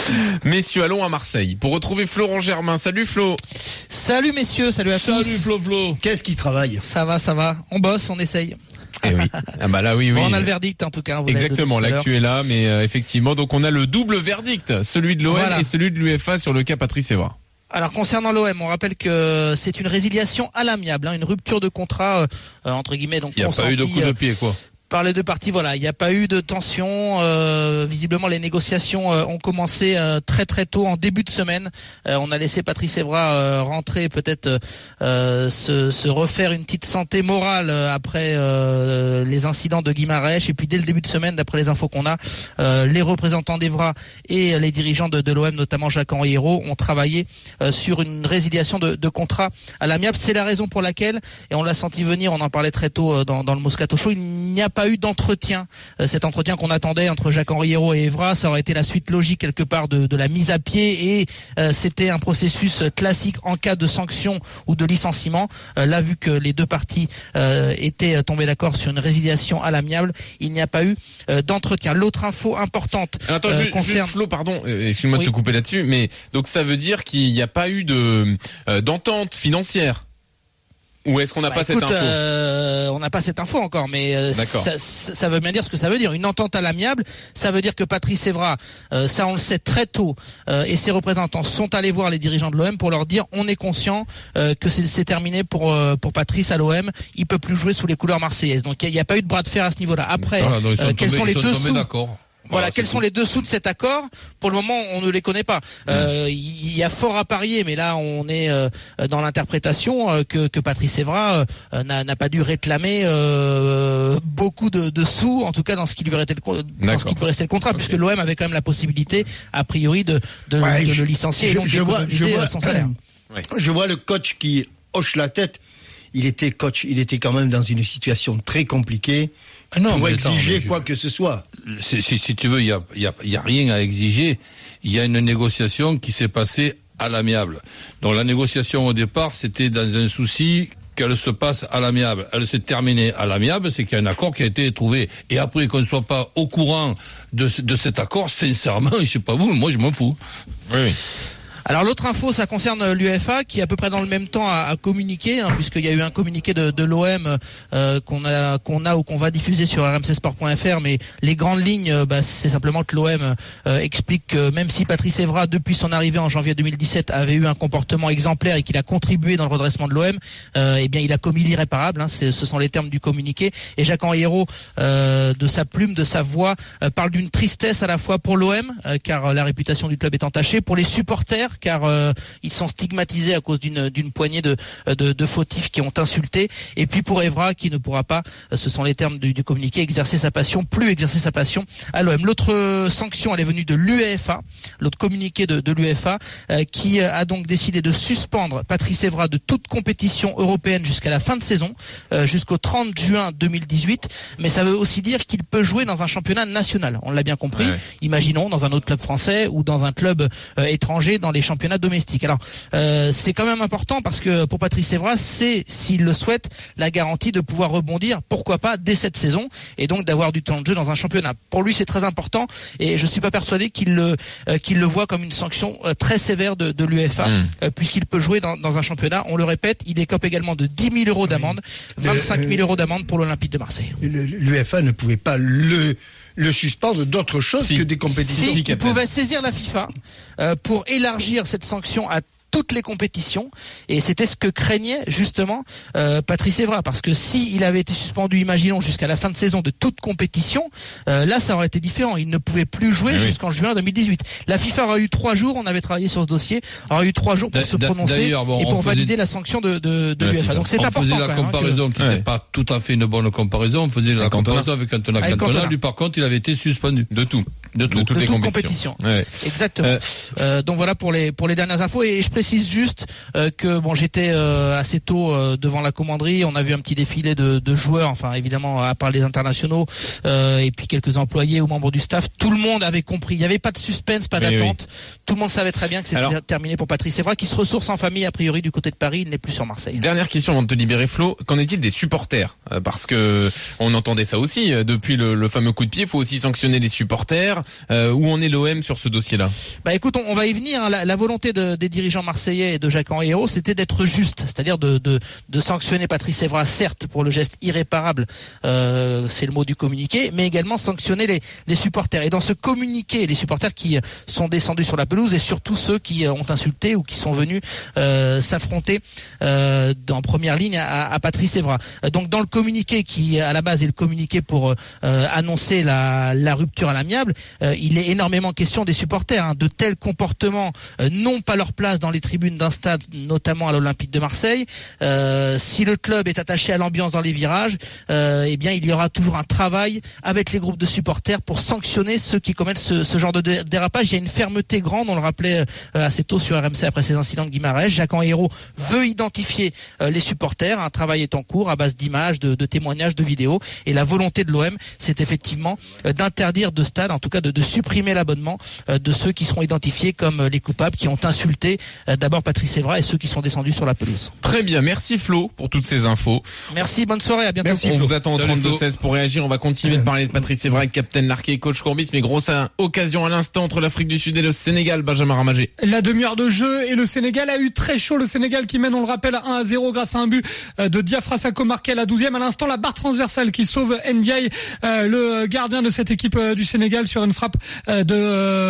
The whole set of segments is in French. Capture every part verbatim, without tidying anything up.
Messieurs, allons à Marseille pour retrouver Florent Germain. Salut Flo. Salut messieurs, salut à salut tous. Salut Flo Flo. Qu'est-ce qui travaille? Ça va, ça va. On bosse, on essaye. Eh oui. Ah bah là oui oui. Bon, on a le verdict en tout cas. Vous Exactement, l'actu est là, mais euh, effectivement, donc on a le double verdict, celui de l'O M voilà. et celui de l'U F A sur le cas Patrice Evra. Alors concernant l'O M, on rappelle que c'est une résiliation à l'amiable, hein, une rupture de contrat euh, entre guillemets donc. Il n'y a pas eu de coup de pied quoi. Par les deux parties, voilà, il n'y a pas eu de tension. Euh, visiblement, les négociations euh, ont commencé euh, très très tôt en début de semaine. Euh, on a laissé Patrice Evra euh, rentrer, peut-être euh, se, se refaire une petite santé morale euh, après euh, les incidents de Guimarães. Et puis dès le début de semaine, d'après les infos qu'on a, euh, les représentants d'Evra et les dirigeants de, de l'O M, notamment Jacques-Henri Hérault, ont travaillé euh, sur une résiliation de, de contrat à l'amiable. C'est la raison pour laquelle, et on l'a senti venir, on en parlait très tôt euh, dans, dans le Moscato Show, il n'y a pas eu d'entretien. Euh, cet entretien qu'on attendait entre Jacques-Henri Hérault et Evra, ça aurait été la suite logique quelque part de, de la mise à pied et euh, c'était un processus classique en cas de sanction ou de licenciement. Euh, là, vu que les deux parties euh, étaient tombées d'accord sur une résiliation à l'amiable, il n'y a pas eu euh, d'entretien. L'autre info importante Attends, euh, juste, concerne... juste Flo, pardon, euh, excuse-moi oui. de te couper là-dessus, mais donc ça veut dire qu'il n'y a pas eu de euh, d'entente financière? Ou est-ce qu'on n'a bah, pas écoute, cette info euh, On n'a pas cette info encore, mais euh, ça, ça veut bien dire ce que ça veut dire. Une entente à l'amiable, ça veut dire que Patrice Evra, euh, ça on le sait très tôt, euh, et ses représentants sont allés voir les dirigeants de l'O M pour leur dire on est conscient euh, que c'est, c'est terminé pour euh, pour Patrice à l'O M, il peut plus jouer sous les couleurs marseillaises. Donc il n'y a, a pas eu de bras de fer à ce niveau-là. Après, voilà, donc, euh, quels tombés, sont les sont dessous d'accord. Voilà, Voilà, quels sont tout. les dessous de cet accord? Pour le moment, on ne les connaît pas. Il euh, y a fort à parier, mais là, on est euh, dans l'interprétation euh, que, que Patrice Evra euh, n'a, n'a pas dû réclamer euh, beaucoup de, de sous, en tout cas dans ce qui lui restait le, dans ce qui peut rester le contrat, okay. puisque l'O M avait quand même la possibilité, a priori, de, de, ouais, de je, le licencier je, et donc je vois, je vois, son salaire. Ouais. Je vois le coach qui hoche la tête. Il était coach, il était quand même dans une situation très compliquée. Ah non, pour exiger attends, quoi je... que ce soit. Si, si, si tu veux, il y a, il y a, il y a rien à exiger. Il y a une négociation qui s'est passée à l'amiable. Donc la négociation au départ, c'était dans un souci qu'elle se passe à l'amiable. Elle s'est terminée à l'amiable, c'est qu'il y a un accord qui a été trouvé. Et après qu'on ne soit pas au courant de, de cet accord, sincèrement, je sais pas vous, moi je m'en fous. Oui. Alors l'autre info, ça concerne l'U F A qui à peu près dans le même temps a, a communiqué, hein, puisqu'il y a eu un communiqué de, de l'O M euh, qu'on a qu'on a ou qu'on va diffuser sur r m c sport point f r, mais les grandes lignes, euh, bah, c'est simplement que l'O M euh, explique que même si Patrice Evra, depuis son arrivée en janvier deux mille dix-sept, avait eu un comportement exemplaire et qu'il a contribué dans le redressement de l'O M, euh, eh bien il a commis l'irréparable. Hein, c'est, ce sont les termes du communiqué. Et Jacques-Henri Hérault, euh, de sa plume, de sa voix, euh, parle d'une tristesse à la fois pour l'O M, euh, car la réputation du club est entachée, pour les supporters, car euh, ils sont stigmatisés à cause d'une, d'une poignée de, de, de fautifs qui ont insulté, et puis pour Evra qui ne pourra pas, ce sont les termes du, du communiqué, exercer sa passion, plus exercer sa passion à l'O M. L'autre euh, sanction, elle est venue de l'UEFA, l'autre communiqué de, de l'UEFA, euh, qui a donc décidé de suspendre Patrice Evra de toute compétition européenne jusqu'à la fin de saison, euh, jusqu'au trente juin deux mille dix-huit, mais ça veut aussi dire qu'il peut jouer dans un championnat national, on l'a bien compris, ouais. Imaginons dans un autre club français ou dans un club euh, étranger dans les championnats domestique. Alors euh, c'est quand même important parce que pour Patrice Evra, c'est, s'il le souhaite, la garantie de pouvoir rebondir, pourquoi pas, dès cette saison, et donc d'avoir du temps de jeu dans un championnat. Pour lui, c'est très important, et je suis pas persuadé qu'il le euh, qu'il le voit comme une sanction euh, très sévère de, de l'UEFA, mmh. euh, puisqu'il peut jouer dans, dans un championnat. On le répète, il écope également de dix mille euros d'amende, vingt-cinq mille euros d'amende pour l'Olympique de Marseille. L'UEFA ne pouvait pas le le suspendre d'autre chose si. que des compétitions. Si, il pouvait saisir la FIFA euh, pour élargir cette sanction à toutes les compétitions, et c'était ce que craignait justement euh, Patrice Evra, parce que si il avait été suspendu, imaginons, jusqu'à la fin de saison de toute compétition, euh, là ça aurait été différent, il ne pouvait plus jouer oui. jusqu'en juin deux mille dix-huit. La FIFA aura eu trois jours, on avait travaillé sur ce dossier, aura eu trois jours pour d'a, se prononcer bon, et pour valider faisait... la sanction de, de, de l'UEFA. Donc c'est on important. On faisait la comparaison, hein, que... qui n'était ouais. pas tout à fait une bonne comparaison, on faisait la comparaison avec Cantona. Avec Cantona, lui par contre, il avait été suspendu de tout. De, tout, de toutes de les toute compétitions. compétition. Ouais. Exactement. Euh, euh, donc voilà pour les pour les dernières infos, et je précise précise juste euh, que bon, j'étais euh, assez tôt euh, devant la commanderie. On a vu un petit défilé de, de joueurs, enfin évidemment à part les internationaux euh, et puis quelques employés ou membres du staff. Tout le monde avait compris. Il n'y avait pas de suspense, pas Mais d'attente. oui. Tout le monde savait très bien que c'était Alors, terminé pour Patrice Evra, qui se ressource en famille a priori du côté de Paris. Il n'est plus sur Marseille. Dernière question avant de te libérer, Flo. Qu'en est-il des supporters ? euh, Parce que on entendait ça aussi euh, depuis le, le fameux coup de pied. Il faut aussi sanctionner les supporters. Euh, où en est l'O M sur ce dossier-là ? Bah écoute, on, on va y venir. Hein. La, la volonté de, des dirigeants marseillais et de Jacques-Henri Hérault, c'était d'être juste, c'est-à-dire de, de, de sanctionner Patrice Evra, certes pour le geste irréparable, euh, c'est le mot du communiqué, mais également sanctionner les, les supporters. Et dans ce communiqué, les supporters qui sont descendus sur la pelouse et surtout ceux qui ont insulté ou qui sont venus euh, s'affronter euh, en première ligne à, à Patrice Evra. Donc dans le communiqué qui à la base est le communiqué pour euh, annoncer la, la rupture à l'amiable, euh, il est énormément question des supporters. Hein. De tels comportements euh, n'ont pas leur place dans les tribunes d'un stade, notamment à l'Olympique de Marseille. Euh, si le club est attaché à l'ambiance dans les virages, euh, eh bien il y aura toujours un travail avec les groupes de supporters pour sanctionner ceux qui commettent ce, ce genre de dé- dérapage. Il y a une fermeté grande, on le rappelait euh, assez tôt sur R M C après ces incidents de Guimarães. Jacques-Henri Hérault veut identifier euh, les supporters. Un travail est en cours à base d'images, de, de témoignages, de vidéos. Et la volonté de l'O M, c'est effectivement euh, d'interdire de stade, en tout cas de, de supprimer l'abonnement euh, de ceux qui seront identifiés comme euh, les coupables qui ont insulté euh, d'abord Patrice Evra et ceux qui sont descendus sur la pelouse. Très bien, merci Flo pour toutes ces infos. Merci, bonne soirée, à bientôt. Merci, on vous attend au trente-deux seize pour réagir. On va continuer de parler de Patrice Evra avec Captain Larquet et Coach Courbis, mais grosse occasion à l'instant entre l'Afrique du Sud et le Sénégal. Benjamin Ramagé. La demi-heure de jeu et le Sénégal a eu très chaud. Le Sénégal qui mène, on le rappelle, un à zéro grâce à un but de Diafra Sakho marqué à la douzième. À l'instant, la barre transversale qui sauve Ndiaye, euh, le gardien de cette équipe euh, du Sénégal, sur une frappe euh, de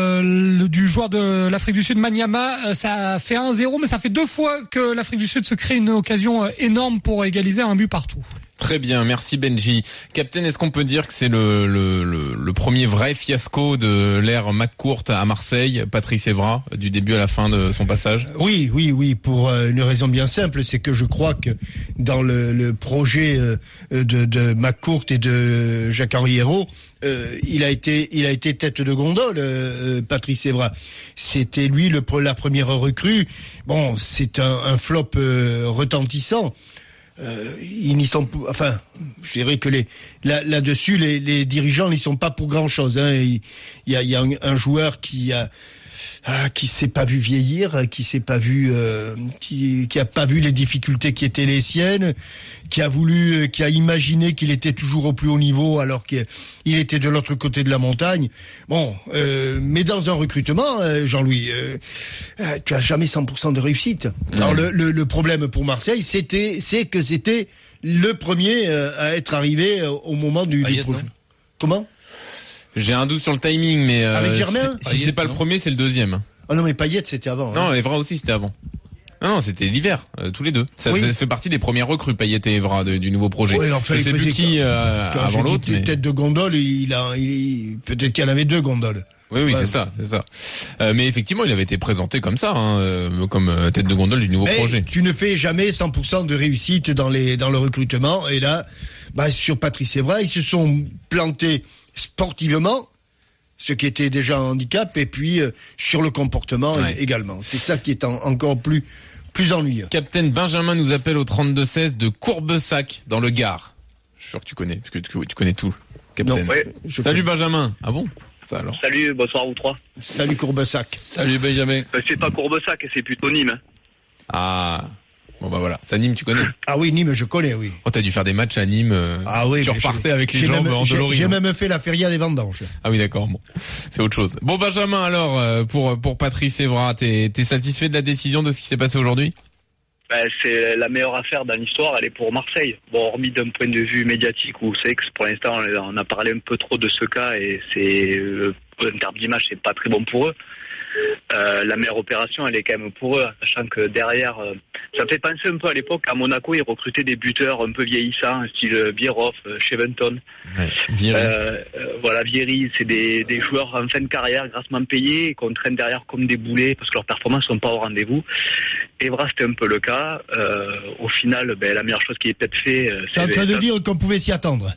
euh, du joueur de l'Afrique du Sud, Maniama. Euh, ça fait un zéro, mais ça fait deux fois que l'Afrique du Sud se crée une occasion euh, énorme pour égaliser un but partout. Très bien, merci Benji. Captain, est-ce qu'on peut dire que c'est le, le, le, le premier vrai fiasco de l'ère McCourt à Marseille, Patrice Evra, du début à la fin de son passage ? Oui, oui, oui, pour une raison bien simple, c'est que je crois que dans le, le projet de, de McCourt et de Jacques-Henri Hérault, Euh, il a été, il a été tête de gondole, euh, Patrice Evra. C'était lui le, la première recrue. Bon, c'est un, un flop euh, retentissant. Euh, ils n'y sont, enfin, je dirais que les là, là-dessus, les, les dirigeants n'y sont pas pour grand-chose. Hein. Il, il y a, il y a un, un joueur qui a Ah, qui s'est pas vu vieillir, qui s'est pas vu, euh, qui, qui a pas vu les difficultés qui étaient les siennes, qui a voulu, qui a imaginé qu'il était toujours au plus haut niveau alors qu'il était de l'autre côté de la montagne. Bon, euh, mais dans un recrutement, euh, Jean-Louis, euh, euh, tu as jamais cent pour cent de réussite. Mmh. Alors le, le, le problème pour Marseille, c'était, c'est que c'était le premier euh, à être arrivé euh, au moment du, du projet. Comment? J'ai un doute sur le timing, mais euh, avec Germain. Si c'est pas non. le premier, c'est le deuxième. Ah non, mais Payet c'était avant. Non, hein. Evra aussi c'était avant. Non, non, c'était l'hiver, euh, tous les deux. Ça, oui. ça fait partie des premières recrues, Payet et Evra, de, du nouveau projet. Oui, enfin, je sais plus qui euh, quand avant l'autre. Mais... tête de gondole, il a, il, peut-être qu'il y en avait deux gondoles. Oui, oui, ouais. c'est ça, c'est ça. Euh, mais effectivement, il avait été présenté comme ça, hein, euh, comme euh, tête de gondole du nouveau mais projet. Tu ne fais jamais cent pour cent de réussite dans les dans le recrutement. Et là, bah, sur Patrice Evra, ils se sont plantés sportivement, ce qui était déjà un handicap, et puis euh, sur le comportement ouais. également. C'est ça qui est en, encore plus plus ennuyeux. Captain Benjamin nous appelle au trente-deux seize de Courbessac dans le Gard. Je suis sûr que tu connais, parce que tu, tu connais tout, Captain. Non, ouais, Salut connais. Benjamin. Ah bon? Ça alors. Salut, bonsoir vous trois. Salut Courbessac. Salut Benjamin. Euh, c'est pas Courbessac, c'est plutôt Nîmes. Hein. Ah. Bon bah voilà, ça Nîmes tu connais. Ah oui, Nîmes je connais, oui. Oh t'as dû faire des matchs à Nîmes. Euh, ah oui. Tu repartais avec les jambes en J'ai, j'ai même fait la feria des vendanges. Ah oui d'accord, bon. C'est autre chose. Bon Benjamin alors, pour pour Patrice Evra, t'es, t'es satisfait de la décision de ce qui s'est passé aujourd'hui ? Ben, c'est la meilleure affaire dans l'histoire, elle est pour Marseille. Bon, hormis d'un point de vue médiatique où c'est que pour l'instant on a parlé un peu trop de ce cas et c'est euh, en termes d'image c'est pas très bon pour eux. Euh, la meilleure opération elle est quand même pour eux, sachant que derrière euh, ça me fait penser un peu à l'époque à Monaco ils recrutaient des buteurs un peu vieillissants style Bierhoff, Cheventon. Ouais, Vieri. Euh, euh, voilà Vieri, c'est des, des joueurs en fin de carrière grassement payés et qu'on traîne derrière comme des boulets parce que leurs performances sont pas au rendez-vous. Evra c'était un peu le cas. Euh, au final, ben, la meilleure chose qui est peut-être fait, euh, c'est en train de ça... dire qu'on pouvait s'y attendre.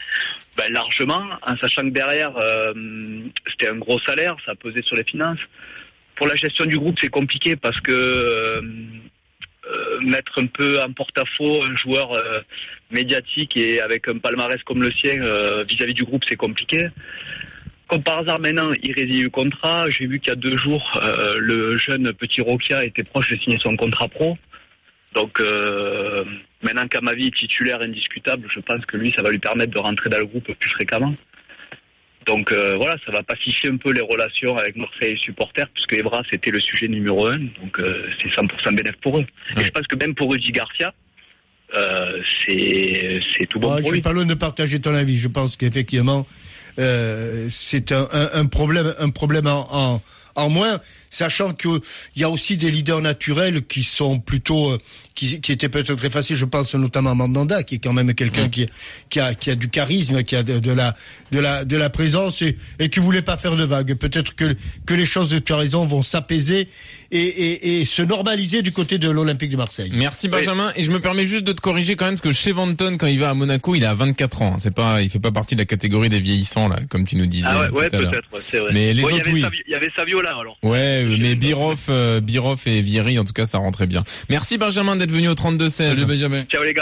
Ben, largement, en sachant que derrière, euh, c'était un gros salaire, ça pesait sur les finances. pour la gestion du groupe, c'est compliqué parce que euh, euh, mettre un peu en porte-à-faux un joueur euh, médiatique et avec un palmarès comme le sien euh, vis-à-vis du groupe, c'est compliqué. Comme par hasard, maintenant, il résilie le contrat. J'ai vu qu'il y a deux jours, euh, le jeune petit Rokia était proche de signer son contrat pro. Donc euh, maintenant qu'Amavi est titulaire indiscutable, je pense que lui, ça va lui permettre de rentrer dans le groupe plus fréquemment. Donc euh, voilà, ça va pacifier un peu les relations avec Marseille et les supporters, puisque Evra, c'était le sujet numéro un. Donc euh, c'est cent pour cent bénéfice pour eux. Ouais. Et je pense que même pour Rudy Garcia, euh, c'est, c'est tout bon ouais, pour je lui. suis pas loin de partager ton avis. Je pense qu'effectivement, euh, c'est un, un, un problème, un problème en, en, en moins, sachant qu'il y a aussi des leaders naturels qui sont plutôt, qui, qui étaient peut-être très faciles. Je pense notamment à Mandanda, qui est quand même quelqu'un mmh. qui, qui a, qui a du charisme, qui a de, de la, de la, de la présence et, et qui voulait pas faire de vagues. Peut-être que, que les choses, tu as raison, vont s'apaiser et, et, et se normaliser du côté de l'Olympique de Marseille. Merci Benjamin. Oui. Et je me permets juste de te corriger quand même, parce que chez Vanton, quand il va à Monaco, il a vingt-quatre ans. C'est pas, il fait pas partie de la catégorie des vieillissants, là, comme tu nous disais. Ah ouais, tout ouais, à l'heure. peut-être, ouais, c'est vrai. Mais les ouais, autres, il oui. Il y avait Saviola, alors. Ouais, mais Biroff, euh, Biroff et Vieri, en tout cas, ça rentrait bien. Merci Benjamin d'être venu au trente-deux seize. Salut Benjamin. Ciao les gars.